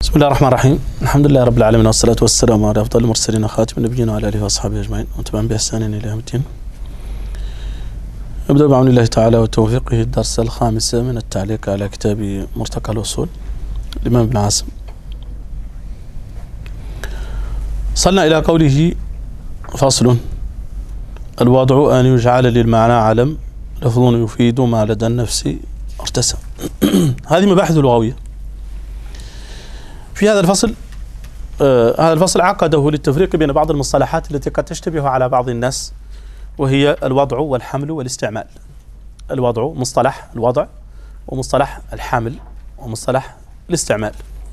بسم الله الرحمن الرحيم. الحمد لله رب العالمين، والصلاة والسلام على أفضل المرسلين وخاتم النبيين وعلى آله وأصحابه أجمعين وتبعهم بإحسان إلى يوم الدين. نبدأ بعون الله تعالى وتوفيقه الدرس الخامس من التعليق على كتاب مرتقى الأصول الإمام ابن عاصم. صلنا إلى قوله: فصل: الوضع أن يجعل للمعنى علم لفظ يفيد ما لدى النفس ارتسم. هذه مباحث لغوية. في هذا الفصل عقده للتفريق بين بعض المصطلحات التي قد تشتبه على بعض الناس، وهي الوضع والحمل والاستعمال. الوضع مصطلح الوضع، ومصطلح الحمل، ومصطلح الاستعمال.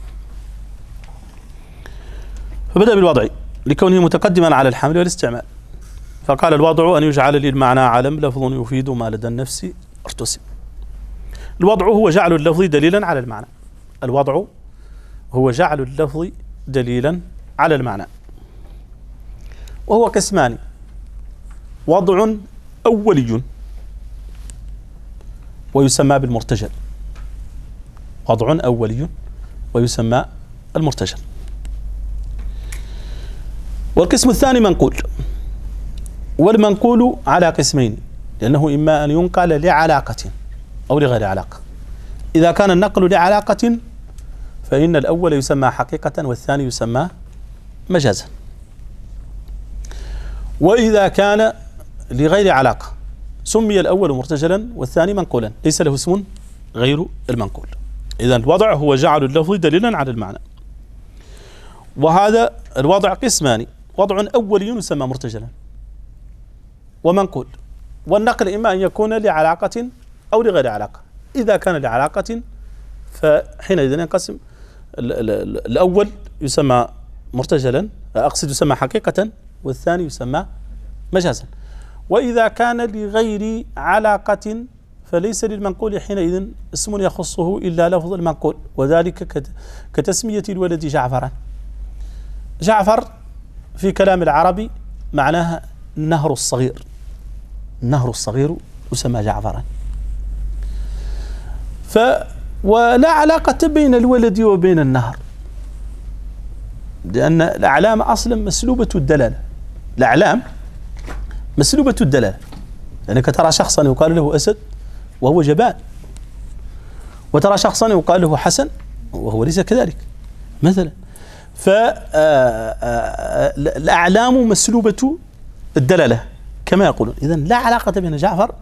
فبدأ بالوضع لكونه متقدما على الحمل والاستعمال، فقال: الوضع أن يجعل للمعنى علم لفظ يفيد ما لدى النفس ارتسم. الوضع هو جعل اللفظ دليلا على المعنى. الوضع هو جعل اللفظ دليلا على المعنى، وهو قسمان: وضع أولي ويسمى بالمرتجل. وضع أولي ويسمى المرتجل. والقسم الثاني منقول. والمنقول على قسمين، لأنه إما أن ينقل لعلاقة أو لغير علاقة. إذا كان النقل لعلاقة فإن الأول يسمى حقيقة والثاني يسمى مجازا. وإذا كان لغير علاقة سمي الأول مرتجلا والثاني منقولا، ليس له اسم غير المنقول. إذن الوضع هو جعل اللفظ دليلا على المعنى. وهذا الوضع قسمان: وضع أولي يسمى مرتجلا ومنقول. والنقل إما أن يكون لعلاقة أو لغير علاقة. إذا كان لعلاقة فحينئذ ينقسم: الأول يسمى مرتجلا، أقصد يسمى حقيقة، والثاني يسمى مجازا. وإذا كان لغير علاقة فليس للمنقول حينئذ اسم يخصه إلا لفظ المنقول، وذلك كتسمية الولد جعفرا. جعفر في كلام العربي معناها النهر الصغير. النهر الصغير يسمى جعفرا. ولا علاقة بين الولد وبين النهر، لأن الأعلام أصلا مسلوبة الدلالة. الأعلام مسلوبة الدلالة، لأنك ترى شخصا يقال له أسد وهو جبان، وترى شخصا يقال له حسن وهو ليس كذلك مثلا. فالأعلام مسلوبة الدلالة كما يقولون. إذن لا علاقة بين جعفر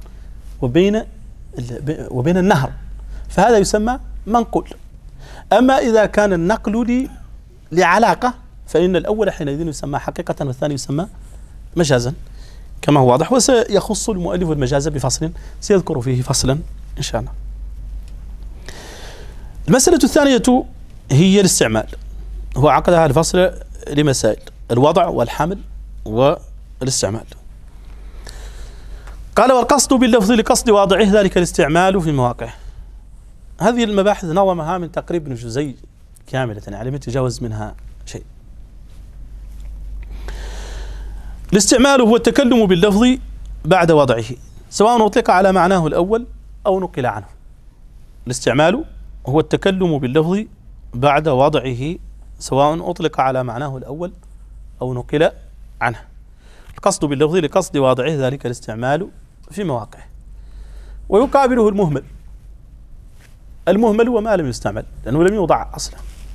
وبين النهر، فهذا يسمى منقول. أما إذا كان النقل لعلاقة فإن الأول حينئذ يسمى حقيقة والثاني يسمى مجازا كما هو واضح. وسيخص المؤلف المجاز بفصل سيذكر فيه فصلا إن شاء الله. المسألة الثانية هي الاستعمال. هو عقد هذا الفصل لمسائل: الوضع والحمل والاستعمال. قال: والقصد باللفظ لقصد واضعه ذلك الاستعمال في مواقعه. هذه المباحث نظمها من تقريب ابن جزي كاملة، يعني لم يتجاوز منها شيء. الاستعمال هو التكلم باللفظ بعد وضعه، سواء أطلق على معناه الأول أو نقل عنه. الاستعمال هو التكلم باللفظ بعد وضعه، سواء أطلق على معناه الأول أو نقل عنه. القصد باللفظ لقصد واضعه ذلك الاستعمال في مواقعه. ويقابله المهمل. المهمل هو ما لم يستعمل لأنه لم يوضع أصلا.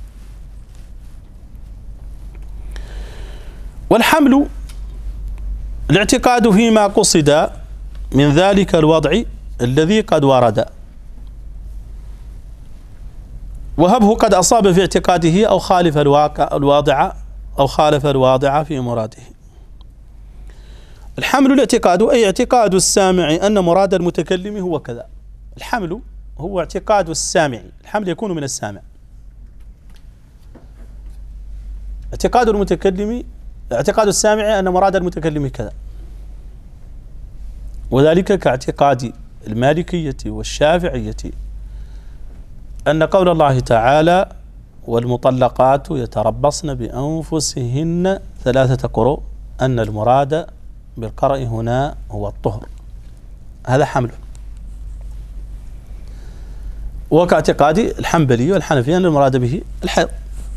والحمل الاعتقاد فيما قصد من ذلك الوضع الذي قد ورد، وهبه قد أصاب في اعتقاده أو خالف الواضع في مراده. الحمل الاعتقاد، أي اعتقاد السامع أن مراد المتكلم هو كذا. الحمل هو اعتقاد السامع. الحمل يكون من السامع. اعتقاد السامع أن مراد المتكلم كذا، وذلك كاعتقاد المالكية والشافعية أن قول الله تعالى: والمطلقات يتربصن بأنفسهن 3 قروء، أن المراد بالقرء هنا هو الطهر. هذا حمل. وكاعتقاد الحنبلي والحنفي أن المراد به الحيض.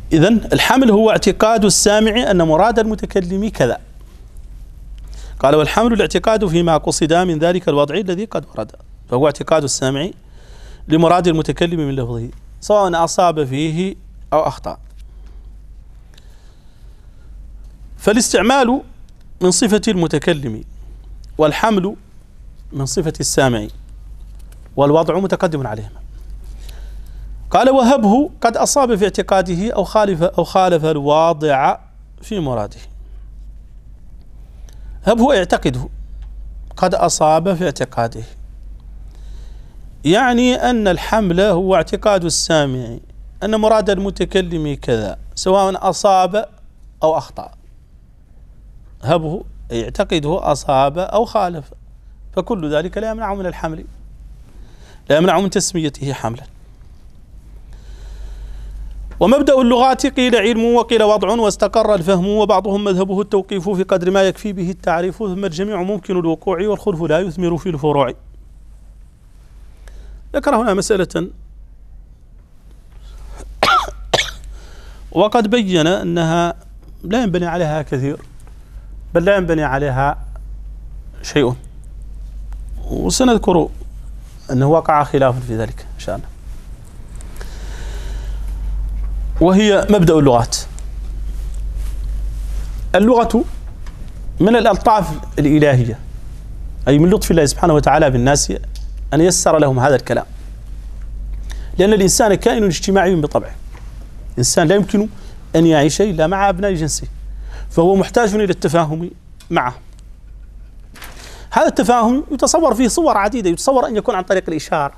إذن الحمل هو اعتقاد السامع أن مراد المتكلم كذا. قال والحمل الاعتقاد فيما قصد من ذلك الوضع الذي قد ورد، فهو اعتقاد السامع لمراد المتكلم من لفظه سواء أصاب فيه أو أخطأ. فالاستعمال من صفة المتكلم، والحمل من صفة السامع، والوضع متقدم عليهما. قال وهبه قد أصاب في اعتقاده أو خالف الواضع في مراده. هبه يعتقده قد أصاب في اعتقاده، يعني أن الحمل هو اعتقاد السامع أن مراد المتكلم كذا سواء أصاب أو أخطأ. هبه يعتقده أصاب أو خالف، فكل ذلك لا يمنع من الحمل، لا يمنع من تسميته حملا. ومبدأ اللغات قيل علم وقيل وضع واستقر الفهم، وبعضهم مذهبه التوقيف في قدر ما يكفي به التعريف، ثم الجميع ممكن الوقوع والخلف لا يثمر في الفروع. ذكر هنا مسألة وقد بين أنها لا ينبني عليها كثير، بل لا ينبني عليها شيء، وسنذكر أنه وقع خلاف في ذلك إن شاء الله. وهي مبدأ اللغات. اللغة من الألطاف الإلهية، أي من لطف الله سبحانه وتعالى بالناس أن يسر لهم هذا الكلام، لأن الإنسان كائن اجتماعي بطبعه. الإنسان لا يمكن أن يعيش إلا مع أبناء جنسه، فهو محتاج إلى التفاهم معه. هذا التفاهم يتصور فيه صور عديدة، يتصور أن يكون عن طريق الإشارة،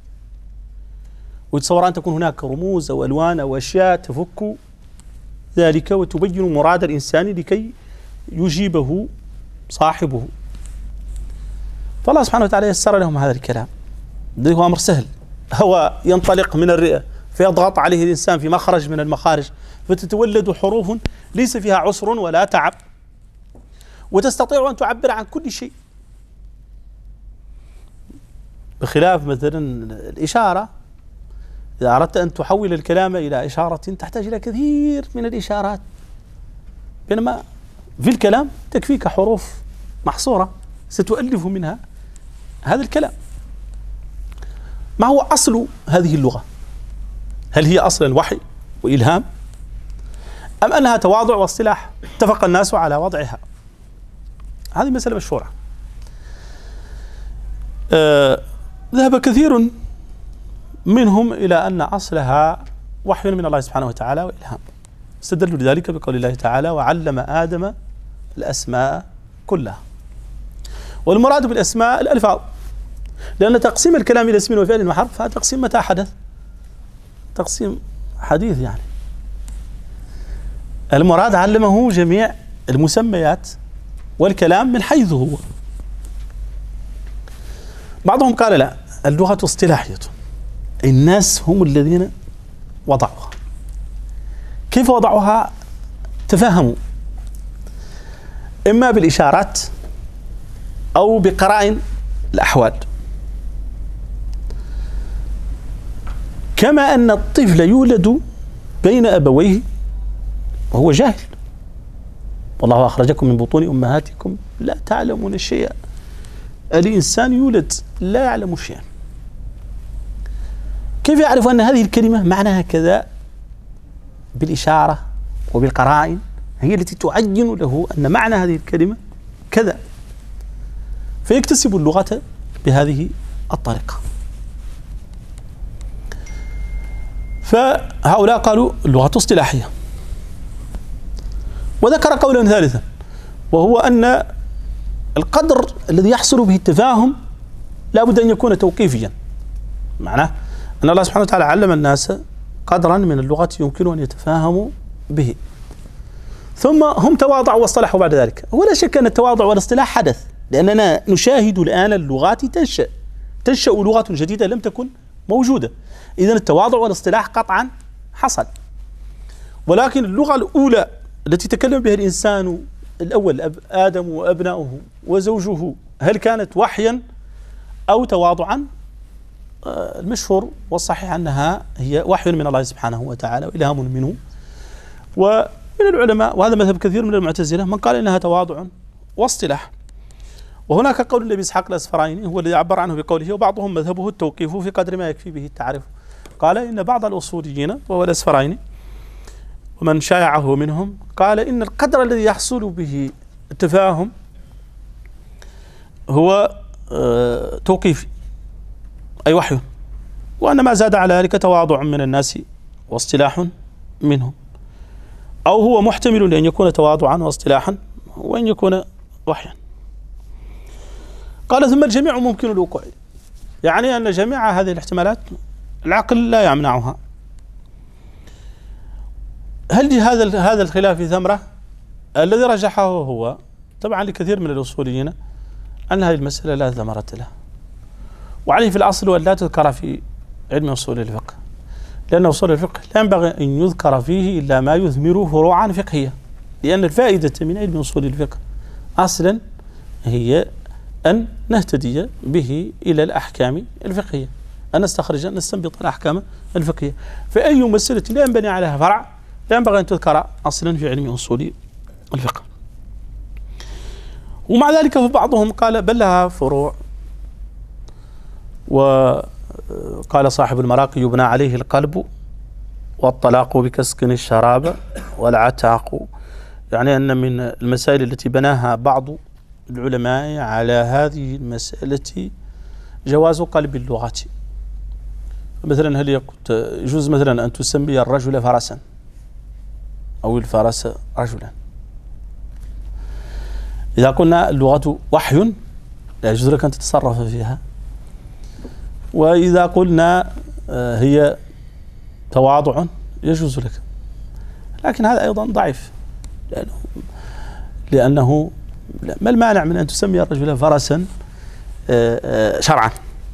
ويتصور أن تكون هناك رموز أو ألوان أو أشياء تفك ذلك وتبين مراد الإنسان لكي يجيبه صاحبه. فالله سبحانه وتعالى يسر لهم هذا الكلام، ده هو أمر سهل. هو ينطلق من الرئة فيضغط عليه الإنسان في مخرج من المخارج، فتتولد حروف ليس فيها عسر ولا تعب، وتستطيع أن تعبر عن كل شيء، بخلاف مثلا الإشارة. إذا أردت أن تحول الكلام إلى إشارة تحتاج إلى كثير من الإشارات، بينما في الكلام تكفيك حروف محصورة ستؤلف منها هذا الكلام. ما هو أصل هذه اللغة؟ هل هي أصلا وحي وإلهام، أم أنها تواضع واصطلاح اتفق الناس على وضعها؟ هذه مسألة مشهورة. ذهب كثير منهم إلى أن أصلها وحي من الله سبحانه وتعالى وإلهام، استدلوا لذلك بقول الله تعالى وعلم آدم الأسماء كلها. والمراد بالأسماء الألفاظ، لأن تقسيم الكلام إلى اسم وفعل وحرف هذا تقسيم متى حدث؟ تقسيم حديث يعني. المراد علمه جميع المسميات والكلام من حيث هو. بعضهم قال لا، اللغة اصطلاحية، الناس هم الذين وضعوها. كيف وضعوها؟ تفهموا إما بالإشارات أو بقرائن الأحوال. كما أن الطفل يولد بين أبويه وهو جاهل، والله أخرجكم من بطون أمهاتكم لا تعلمون شيئا. الإنسان يولد لا يعلم شيئا، كيف يعرف أن هذه الكلمة معناها كذا؟ بالإشارة وبالقرائن هي التي تعين له أن معنى هذه الكلمة كذا، فيكتسب اللغة بهذه الطريقة. فهؤلاء قالوا اللغة اصطلاحية. وذكر قولا ثالثا، وهو أن القدر الذي يحصل به التفاهم لا بد أن يكون توقيفيا، معناه أن الله سبحانه وتعالى علم الناس قدرا من اللغة يمكن أن يتفاهموا به، ثم هم تواضعوا واصطلحوا بعد ذلك. ولا شك أن التواضع والاصطلاح حدث، لأننا نشاهد الآن اللغات تنشأ لغة جديدة لم تكن موجودة. إذن التواضع والاصطلاح قطعا حصل، ولكن اللغة الأولى التي تكلم بها الإنسان الأول آدم وأبناؤه وزوجه هل كانت وحيا أو تواضعا؟ المشهور والصحيح أنها هي وحي من الله سبحانه وتعالى وإلهام منه، ومن العلماء، وهذا مذهب كثير من المعتزلة، من قال إنها تواضع واصطلاح. وهناك قول النبي إسحاق الأسفرايني هو الذي عبر عنه بقوله، وبعضهم مذهبه التوقيف في قدر ما يكفي به التعريف. قال إن بعض الأصوليين وهو الأسفرايني ومن شايعه منهم قال إن القدر الذي يحصل به التفاهم هو توقيفي أي وحي، وأن ما زاد على ذلك تواضع من الناس واصطلاح منهم، أو هو محتمل لأن يكون تواضعا واصطلاحا وأن يكون وحيا. قال ثم الجميع ممكن الوقوع، يعني أن جميع هذه الاحتمالات العقل لا يمنعها. هل هذا الخلاف في ثمرة؟ الذي رجحه هو طبعا لكثير من الأصوليين أن هذه المسألة لا ثمرة لها، وعليه في الأصل أن لا تذكر في علم أصول الفقه، لأن أصول الفقه لا ينبغي أن يذكر فيه إلا ما يثمر فروعا فقهية، لأن الفائدة من علم أصول الفقه أصلا هي أن نهتدي به إلى الأحكام الفقهية، أن نستنبط الأحكام الفقهية. فأي مسألة لا ينبني عليها فرع لا ينبغي أن تذكر أصلا في علم أصول الفقه. ومع ذلك فبعضهم قال بل لها فروع، وقال صاحب المراقي يبنى عليه القلب والطلاق بكسكن الشراب والعتاق، يعني أن من المسائل التي بناها بعض العلماء على هذه المسألة جواز قلب اللغة. مثلا هل يجوز مثلا أن تسمي الرجل فرسا أو الفرس رجلا؟ إذا قلنا اللغة وحي لا يجوز لك أن تتصرف فيها، وإذا قلنا هي تواضع يجوز لك، لكن هذا أيضا ضعيف، لأنه ما المانع من أن تسمي الرجل فرسا شرعا،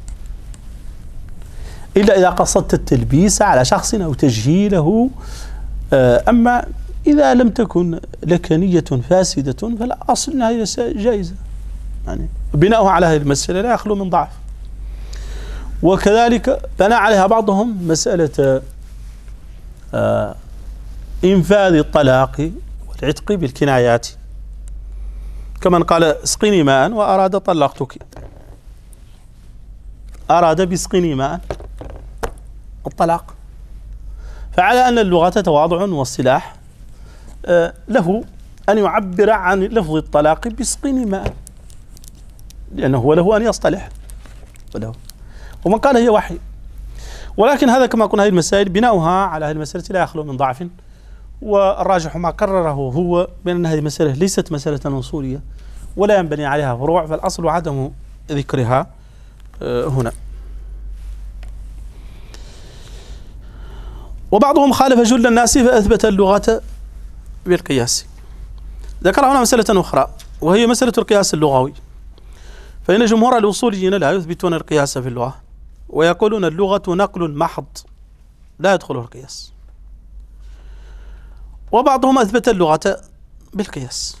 إلا إذا قصدت التلبيس على شخص أو تجهيله. أما إذا لم تكن لك نية فاسدة فالأصل أنها جائزة، يعني بناؤها على هذه المسألة لا يخلو من ضعف. وكذلك بنى عليها بعضهم مسألة إنفاذ الطلاق والعتق بالكنايات، كمن قال اسقني ماء وأراد طلقتك، أراد باسقني ماء الطلاق. فعلى أن اللغة تواضع واصطلاح له أن يعبر عن لفظ الطلاق باسقني ماء، لأنه هو له أن يصطلح وله. ومن قال هي وحي، ولكن هذا كما قلنا هذه المسائل بناؤها على هذه المسألة لا يخلو من ضعف، والراجح ما قرره هو بأن هذه المسألة ليست مسألة أصولية ولا ينبني عليها فروع، فالأصل عدم ذكرها هنا. وبعضهم خالف جل الناس فأثبت اللغة بالقياس. ذكر هنا مسألة أخرى وهي مسألة القياس اللغوي، فإن جمهور الأصوليين لا يثبتون القياس في اللغة، ويقولون اللغة نقل محض لا يدخله القياس. وبعضهم أثبت اللغة بالقياس.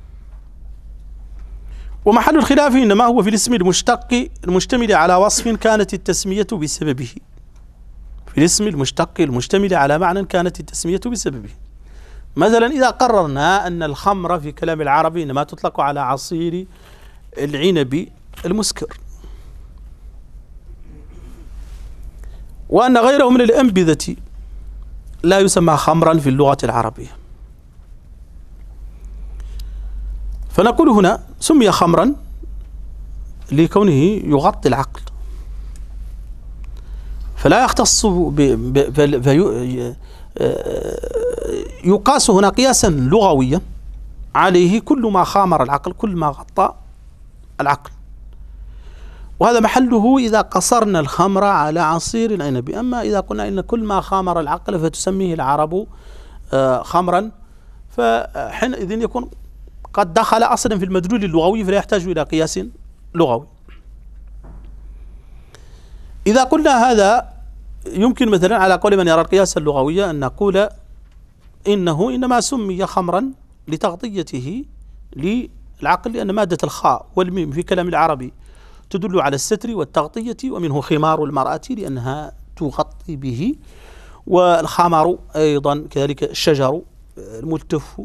ومحل الخلاف إنما هو في الاسم المشتق المشتمل على وصف كانت التسمية بسببه، في الاسم المشتق المشتمل على معنى كانت التسمية بسببه. مثلا إذا قررنا أن الخمر في كلام العربي إنما تطلق على عصير العنب المسكر، وأن غيره من الأنبذة لا يسمى خمرا في اللغة العربية، فنقول هنا سمي خمرا لكونه يغطي العقل، فلا يختص يقاس هنا قياسا لغويا عليه كل ما خامر العقل، كل ما غطى العقل. وهذا محله إذا قصرنا الخمر على عصير العنب. أما إذا قلنا إن كل ما خامر العقل فتسميه العرب خمرا، فحينئذ يكون قد دخل أصلا في المدلول اللغوي فلا يحتاج إلى قياس لغوي. إذا قلنا هذا يمكن مثلا على قول من يرى القياس اللغوي أن نقول إنه إنما سمي خمرا لتغطيته للعقل، لأن مادة الخاء والميم في كلام العربي تدل على الستر والتغطية، ومنه خمار المرأة لأنها تغطي به، والخمر أيضا كذلك الشجر الملتف،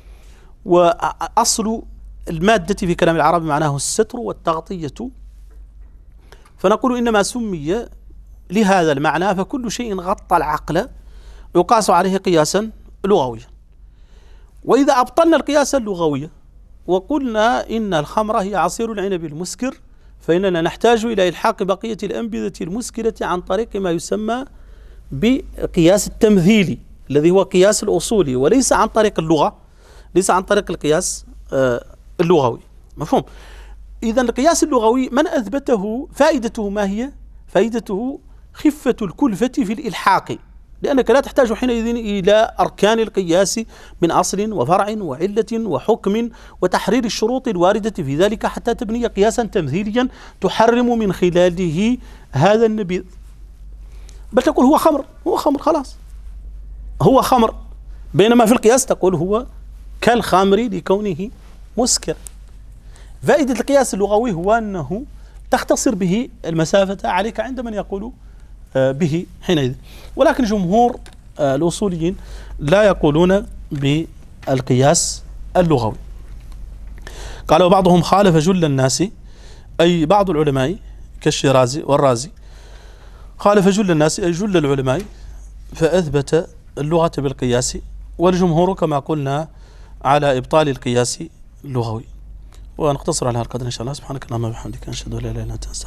وأصل المادة في كلام العرب معناه الستر والتغطية، فنقول إنما سمي لهذا المعنى، فكل شيء غطى العقل يقاس عليه قياسا لغويا. وإذا أبطلنا القياس اللغوي وقلنا إن الخمر هي عصير العنب المسكر، فإننا نحتاج إلى إلحاق بقية الأنبذة المسكرة عن طريق ما يسمى بقياس التمثيلي الذي هو قياس الأصولي، وليس عن طريق اللغة، ليس عن طريق القياس اللغوي. مفهوم؟ إذن القياس اللغوي من أثبته فائدته ما هي؟ فائدته خفة الكلفة في الإلحاق، لأنك لا تحتاج حينئذ إلى أركان القياس من أصل وفرع وعلة وحكم وتحرير الشروط الواردة في ذلك حتى تبني قياسا تمثيليا تحرم من خلاله هذا النبيذ، بل تقول هو خمر، هو خمر خلاص، هو خمر، بينما في القياس تقول هو كالخمر لكونه مسكر. فائدة القياس اللغوي هو أنه تختصر به المسافة عليك عند من يقول به حينئذ، ولكن جمهور الأصوليين لا يقولون بالقياس اللغوي. قال وبعضهم خالف جل الناس، أي بعض العلماء كالشيرازي والرازي خالف جل الناس أي جل العلماء فأثبت اللغة بالقياس، والجمهور كما قلنا على إبطال القياس اللغوي. ونقتصر على هذا القدر إن شاء الله. سبحانك اللهم وبحمدك، أشهد أن لا إله إلا أنت.